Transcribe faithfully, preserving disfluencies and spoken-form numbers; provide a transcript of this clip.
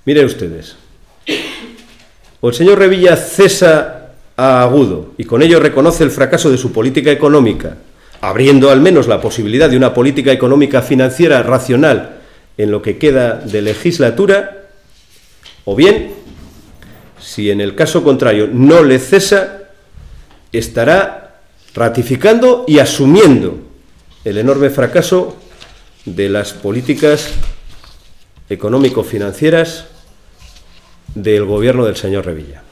Miren ustedes, o el señor Revilla cesa a Agudo y con ello reconoce el fracaso de su política económica, abriendo al menos la posibilidad de una política económica financiera racional en lo que queda de legislatura, o bien, si en el caso contrario no le cesa, estará ratificando y asumiendo el enorme fracaso de las políticas económico-financieras del gobierno del señor Revilla.